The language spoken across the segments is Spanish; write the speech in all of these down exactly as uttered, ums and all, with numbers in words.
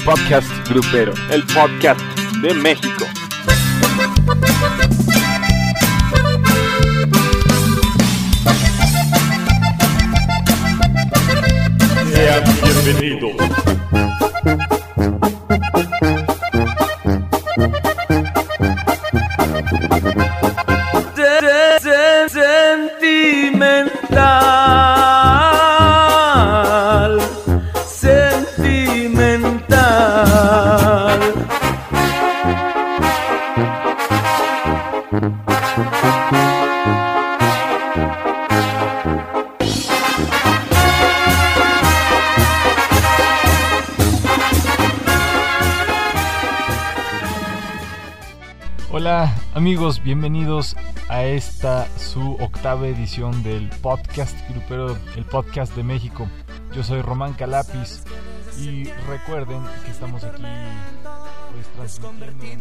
podcast grupero, el podcast de México. Sean bienvenidos. Sentimental, sentimental. Hola amigos, bienvenidos a esta su octava edición del podcast grupero, el podcast de México. Yo soy Román Calapis y recuerden que estamos aquí pues transmitiendo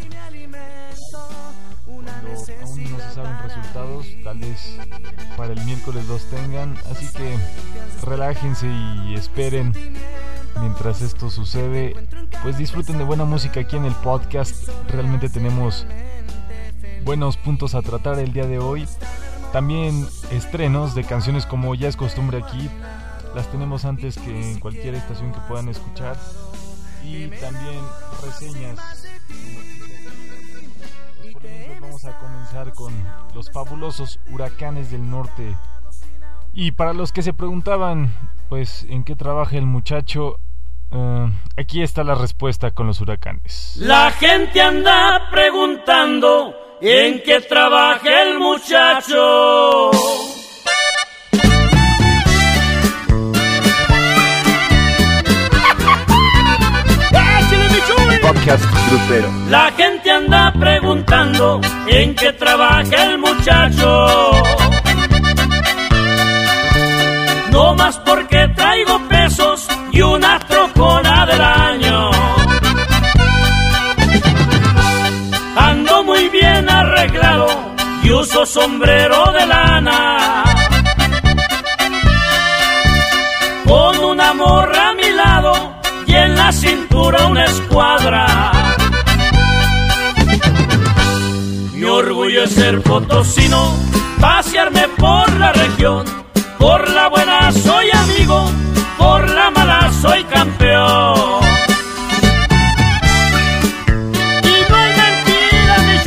cuando aún no se saben resultados, tal vez para el miércoles los tengan, así que relájense y esperen mientras esto sucede. Pues disfruten de buena música aquí en el podcast. Realmente tenemos buenos puntos a tratar el día de hoy. También estrenos de canciones, como ya es costumbre aquí. Las tenemos antes que en cualquier estación que puedan escuchar. Y también reseñas. Pues por ejemplo vamos a comenzar con los fabulosos Huracanes del Norte. Y para los que se preguntaban pues en qué trabaja el muchacho, Uh, aquí está la respuesta con los Huracanes. La gente anda preguntando en qué trabaja el muchacho. Podcast grupero. La gente anda preguntando en qué trabaja el muchacho. No más porque traigo pesos y una trocona del año. Ando muy bien arreglado y uso sombrero de lana. Con una morra a mi lado y en la cintura una escuadra. Mi orgullo es ser potosino, pasearme por la región. Por la buena soy amigo, por la mala soy campeón. Y no hay mentira, mi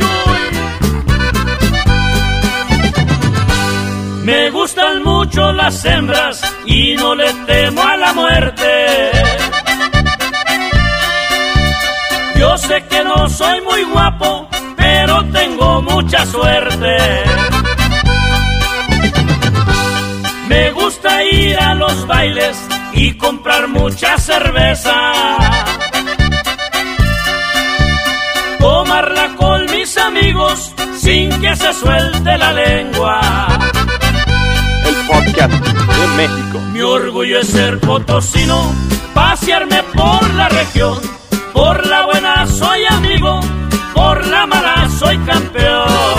Chuy. Me gustan mucho las hembras y no le temo a la muerte. Yo sé que no soy muy guapo, pero tengo mucha suerte. Me gusta ir a los bailes y comprar mucha cerveza, tomarla con mis amigos sin que se suelte la lengua. El podcast de México. Mi orgullo es ser potosino, pasearme por la región. Por la buena soy amigo, por la mala soy campeón.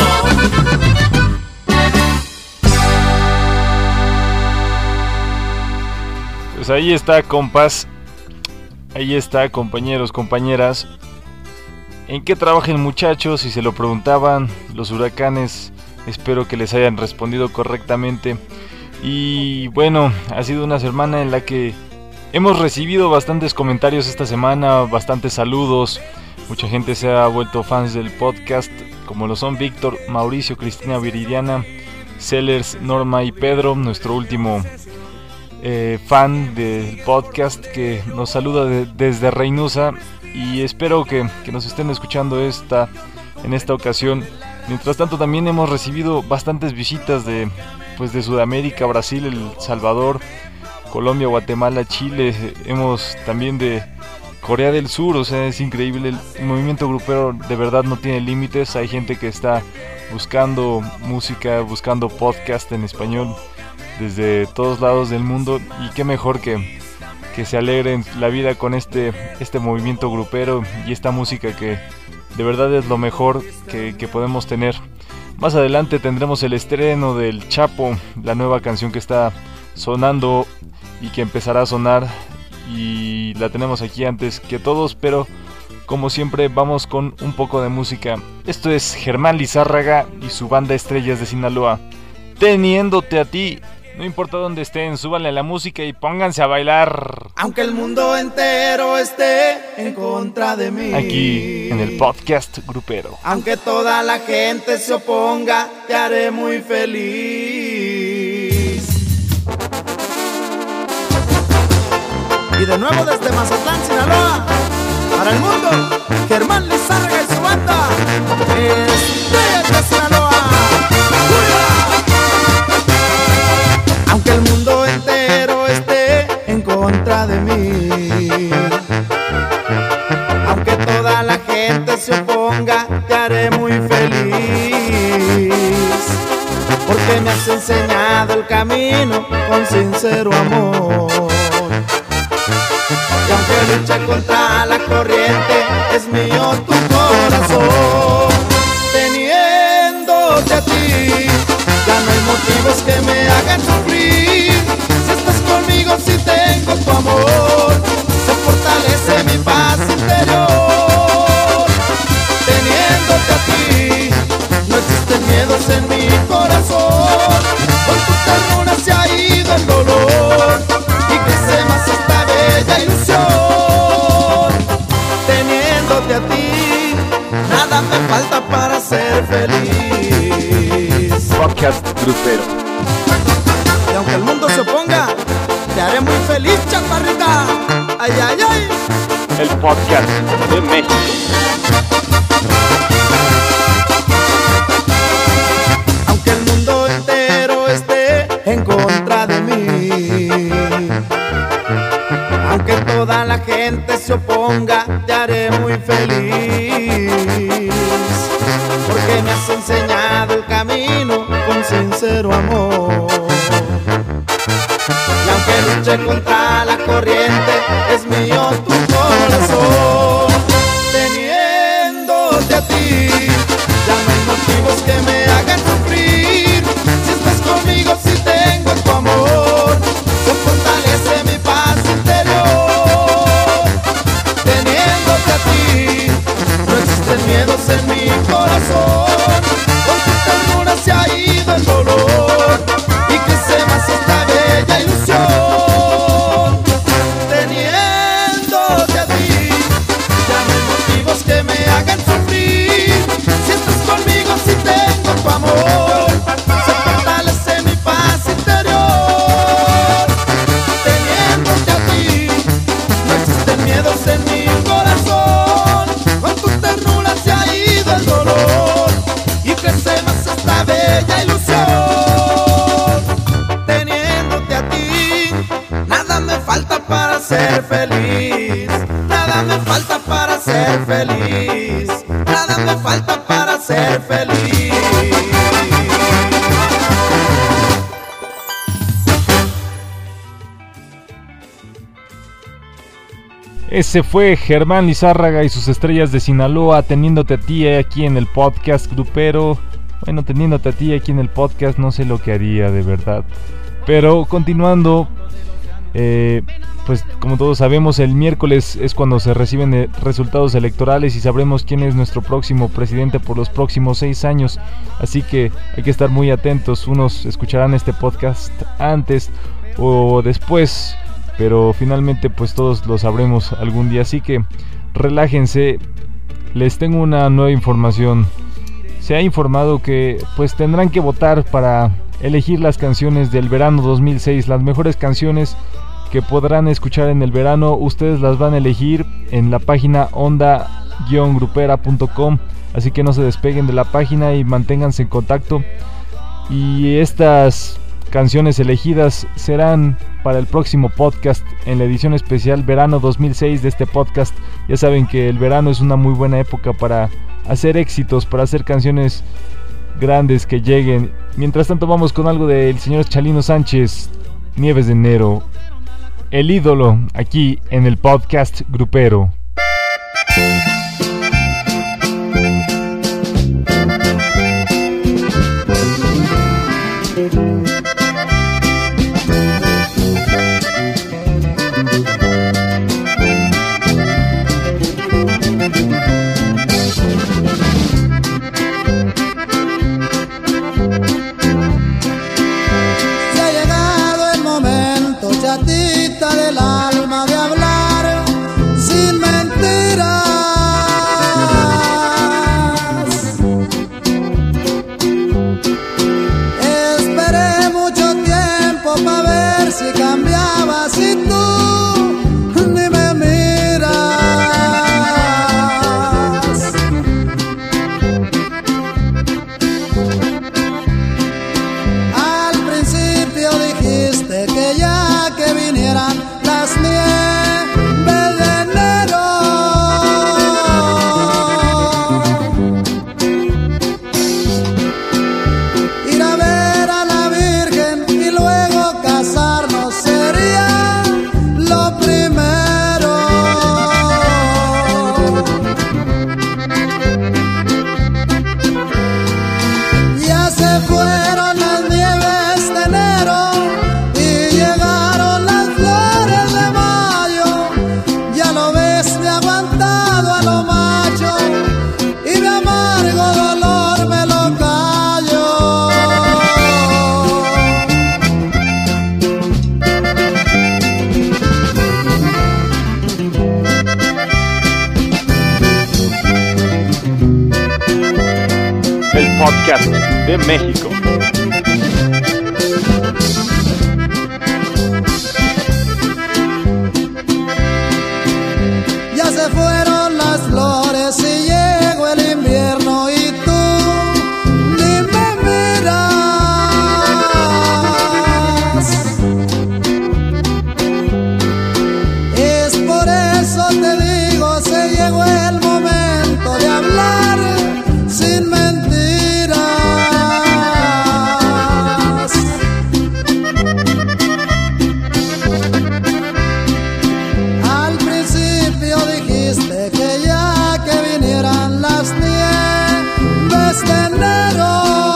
Pues ahí está, compas. Ahí está, compañeros, compañeras. ¿En qué trabaja el muchacho? Si se lo preguntaban los Huracanes, espero que les hayan respondido correctamente. Y bueno, ha sido una semana en la que hemos recibido bastantes comentarios esta semana, bastantes saludos. Mucha gente se ha vuelto fans del podcast, como lo son Víctor, Mauricio, Cristina Viridiana, Sellers, Norma y Pedro, nuestro último Eh, fan del podcast que nos saluda de, desde Reynosa, y espero que, que nos estén escuchando esta, en esta ocasión. Mientras tanto también hemos recibido bastantes visitas de, pues de Sudamérica, Brasil, El Salvador, Colombia, Guatemala, Chile. Hemos también de Corea del Sur, o sea, es increíble. El movimiento grupero de verdad no tiene límites. Hay gente que está buscando música, buscando podcast en español desde todos lados del mundo, y qué mejor que, que se alegren la vida con este, este movimiento grupero y esta música que de verdad es lo mejor que, que podemos tener. Más adelante tendremos el estreno del Chapo, la nueva canción que está sonando y que empezará a sonar y la tenemos aquí antes que todos, pero como siempre vamos con un poco de música. Esto es Germán Lizárraga y su banda Estrellas de Sinaloa, Teniéndote a ti. No importa dónde estén, súbanle la música y pónganse a bailar. Aunque el mundo entero esté en contra de mí. Aquí en el podcast grupero. Aunque toda la gente se oponga, te haré muy feliz. Y de nuevo desde Mazatlán, Sinaloa, para el mundo, Germán Lizárraga y su banda Estrellas de Sinaloa. Aunque el mundo entero esté en contra de mí, aunque toda la gente se oponga, te haré muy feliz, porque me has enseñado el camino con sincero amor. Y aunque luche contra la corriente, es mío tu corazón. Teniéndote a ti, ya no hay motivos que me hagan sufrir. Si estás conmigo, si tengo tu amor, se fortalece mi paz interior. Teniéndote a ti, no existen miedos en mi corazón. Con tu ternura se ha ido el dolor y crece más esta bella ilusión. Teniéndote a ti, nada me falta para ser feliz. Podcast grupero. Y aunque el mundo se oponga, te haré muy feliz, chaparrita. Ay, ay, ay. El podcast de México. Aunque el mundo entero esté en contra de mí, aunque toda la gente se oponga, te haré muy feliz, porque me has enseñado el camino con sincero amor. Y aunque luche contra la corriente, es mío tu corazón. Teniéndote a ti, ya no hay motivos que me hagan sufrir. Si estás conmigo, si tengo tu amor, se fortalece mi paz interior. Teniéndote a ti, no existen miedos en mi corazón. Con tu ternura se ha ido el dolor y crece más esta bella ilusión. Teniéndote a ti, ya no hay motivos que me hagan sufrir. Si estás conmigo, si tengo tu amor, se fortalece mi paz interior. Teniéndote a ti, no existen miedos en mi corazón. Con tu ternura se ha ido el dolor y crece más esta bella ilusión. Teniéndote a ti, nada me falta para ser feliz. Nada me falta para ser feliz. Nada me falta para ser feliz. Ese fue Germán Lizárraga y sus Estrellas de Sinaloa, Teniéndote a ti aquí en el podcast grupero. Bueno, teniéndote a ti aquí en el podcast, no sé lo que haría de verdad. Pero continuando, eh, pues como todos sabemos, el miércoles es cuando se reciben eh, resultados electorales y sabremos quién es nuestro próximo presidente por los próximos seis años. Así que hay que estar muy atentos. Unos escucharán este podcast antes o después, pero finalmente pues todos lo sabremos algún día. Así que relájense. Les tengo una nueva información. Se ha informado que pues tendrán que votar para elegir las canciones del verano dos mil seis, las mejores canciones que podrán escuchar en el verano. Ustedes las van a elegir en la página onda guion grupera punto com, así que no se despeguen de la página y manténganse en contacto. Y estas canciones elegidas serán para el próximo podcast en la edición especial verano dos mil seis de este podcast. Ya saben que el verano es una muy buena época para hacer éxitos, para hacer canciones grandes que lleguen. Mientras tanto vamos con algo del señor Chalino Sánchez, Nieves de Enero, el ídolo, aquí en el podcast grupero. de México. Ya se fueron las flores y llegó el invierno y tú ni me miras. Es por eso te digo, se llegó el momento de hablar sin mentiras. Al principio dijiste que ya que vinieran las nieves de enero,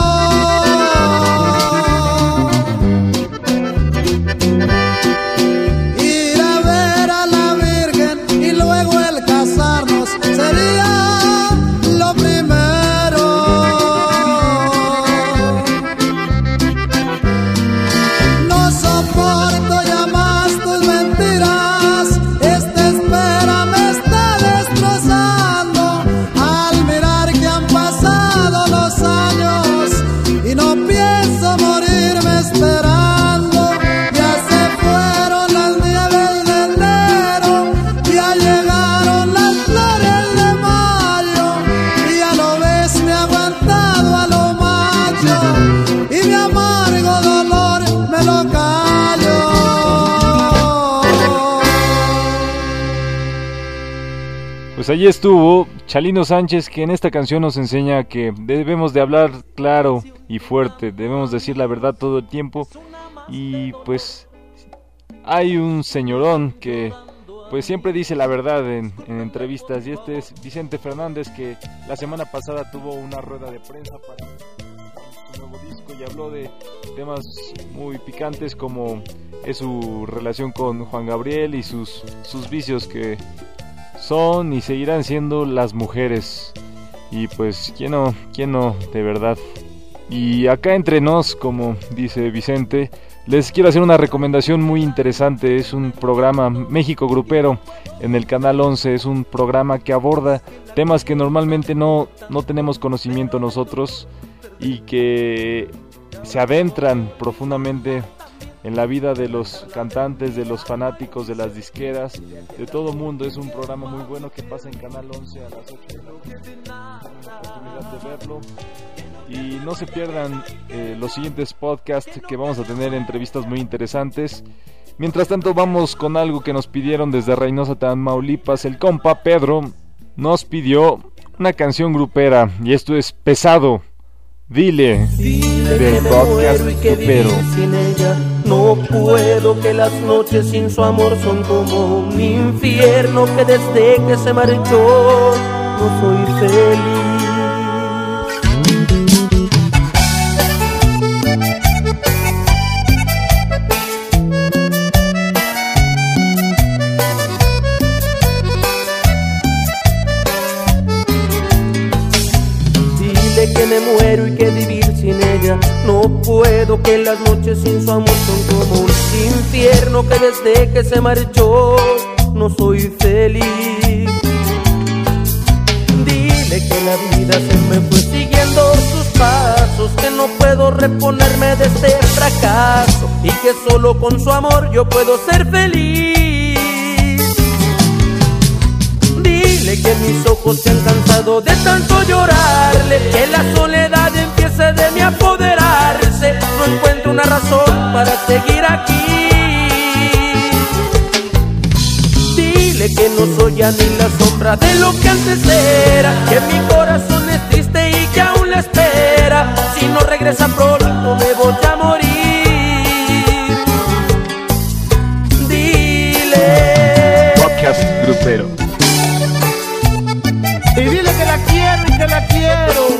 ir a ver a la Virgen y luego el casarnos sería lo primero. No soporto ya más tus mentiras, esta espera me está destrozando al mirar que han pasado los años y no pienso morirme esperando. Ya se fueron las nieves de enero, ya llegaron las flores de mayo y ya lo ves, me he aguantado a lo macho y mi amargo dolor me lo callo. Pues allí estuvo Chalino Sánchez, que en esta canción nos enseña que debemos de hablar claro y fuerte, debemos decir la verdad todo el tiempo. Y pues hay un señorón que pues siempre dice la verdad en, en entrevistas, y este es Vicente Fernández, que la semana pasada tuvo una rueda de prensa para su nuevo disco y habló de temas muy picantes como es su relación con Juan Gabriel y sus, sus vicios que son y seguirán siendo las mujeres. Y pues, ¿quién no? ¿Quién no? De verdad. Y acá entre nos, como dice Vicente, les quiero hacer una recomendación muy interesante. Es un programa México Grupero en el Canal once. Es un programa que aborda temas que normalmente no, no tenemos conocimiento nosotros y que se adentran profundamente en la vida de los cantantes, de los fanáticos, de las disqueras, de todo mundo. Es un programa muy bueno que pasa en Canal once a las ocho de la noche. Tienen la oportunidad de verlo. Y no se pierdan eh, los siguientes podcasts, que vamos a tener entrevistas muy interesantes. Mientras tanto, vamos con algo que nos pidieron desde Reynosa, Tamaulipas. El compa Pedro nos pidió una canción grupera, y esto es Pesado. Dile, Dile del que me podcast muero y que grupero. vivir sin ella no puedo, que las noches sin su amor son como un infierno, que desde que se marchó no soy feliz. Que me muero y que vivir sin ella no puedo, que las noches sin su amor son como un infierno, que desde que se marchó no soy feliz. Dile que la vida se me fue siguiendo sus pasos, que no puedo reponerme de este fracaso y que solo con su amor yo puedo ser feliz. Dile que mis ojos se han cansado de tanto llorarle, que la soledad empiece de mí a apoderarse. No encuentro una razón para seguir aquí. Dile que no soy ya ni la sombra de lo que antes era, que mi corazón es triste y que aún la espera. Si no regresa pronto me voy a morir. Dile. Podcast grupero. Y dile que la quiero y que la quiero.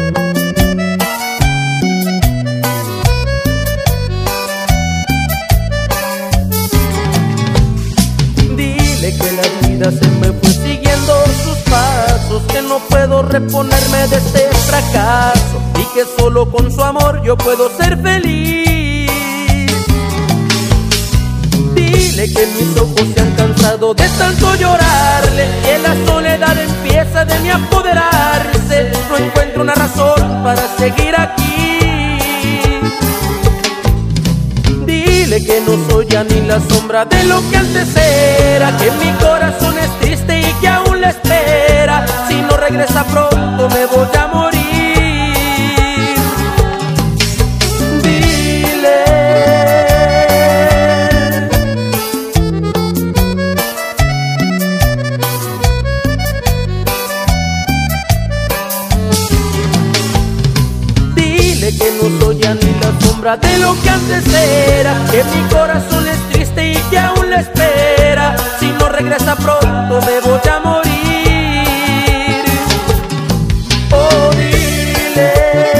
Dile que la vida se me fue siguiendo sus pasos, que no puedo reponerme de este fracaso y que solo con su amor yo puedo ser feliz. Dile Dile que mis ojos se han cansado de tanto llorarle, que la soledad empieza de mí a apoderarse. No encuentro una razón para seguir aquí. Dile que no soy ya ni la sombra de lo que antes era, que mi corazón es triste y que aún la espera. Si no regresa pronto me voy a morir. Que no soy ya ni la sombra de lo que antes era, que mi corazón es triste y que aún la espera. Si no regresa pronto me voy a morir. Oh, dile.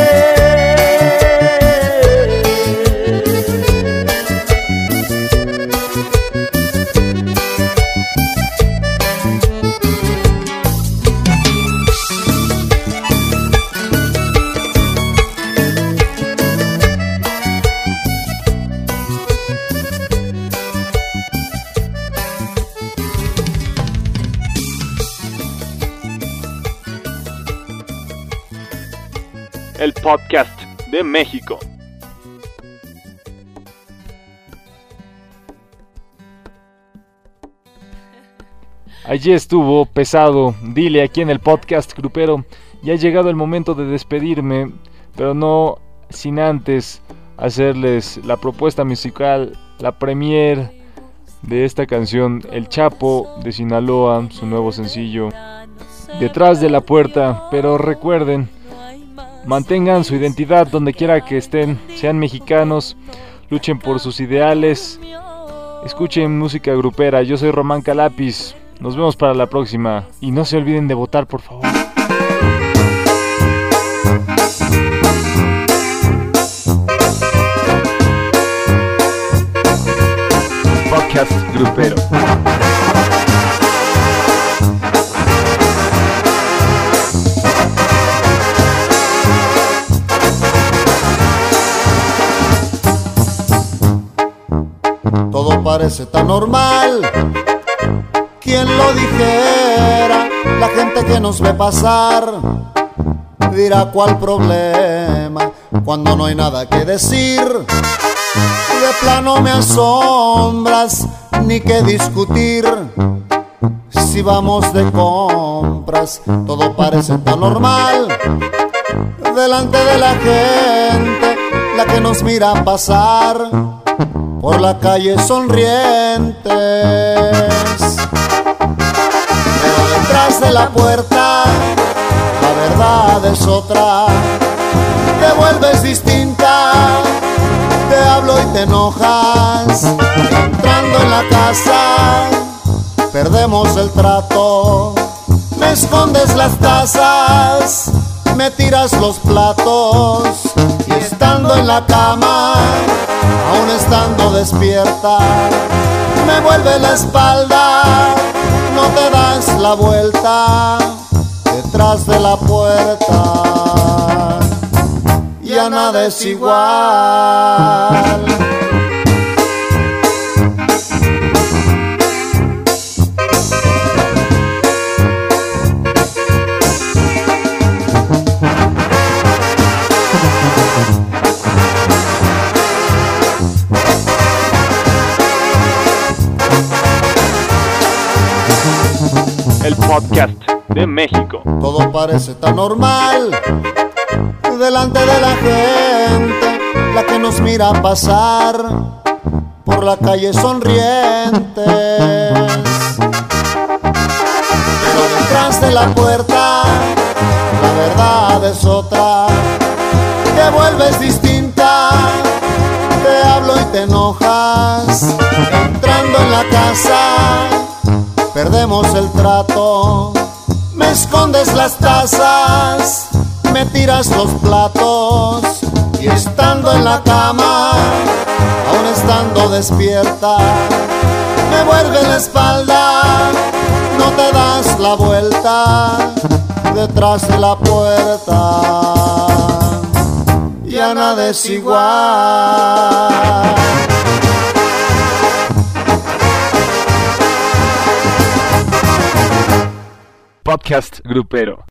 El podcast de México. Allí estuvo pesado, dile aquí en el podcast grupero. Ya ha llegado el momento de despedirme, pero no sin antes hacerles la propuesta musical, la premier de esta canción, El Chapo de Sinaloa, su nuevo sencillo, Detrás de la Puerta. Pero recuerden, mantengan su identidad donde quiera que estén, sean mexicanos, luchen por sus ideales, escuchen música grupera. Yo soy Román Calapis, nos vemos para la próxima y no se olviden de votar, por favor. Podcast grupero. Todo parece tan normal, ¿quién lo dijera? La gente que nos ve pasar dirá cuál problema, cuando no hay nada que decir. De plano me asombras, ni que discutir. Si vamos de compras, todo parece tan normal. Delante de la gente, la que nos mira pasar por la calle sonrientes, pero detrás de la puerta la verdad es otra. Te vuelves distinta, te hablo y te enojas. Entrando en la casa perdemos el trato. Me escondes las tazas, me tiras los platos. Y estando en la cama, aún estando despierta, me vuelve la espalda, no te das la vuelta. Detrás de la puerta ya nada es igual. El podcast de México. Todo parece tan normal delante de la gente, la que nos mira pasar por la calle sonrientes, pero detrás de la puerta la verdad es otra. Te vuelves distinta, te hablo y te enojas. Entrando en la casa perdemos el trato. Me escondes las tazas, me tiras los platos. Y estando en la cama, aún estando despierta, me vuelve la espalda, no te das la vuelta. Detrás de la puerta ya nada es igual. podcast grupero.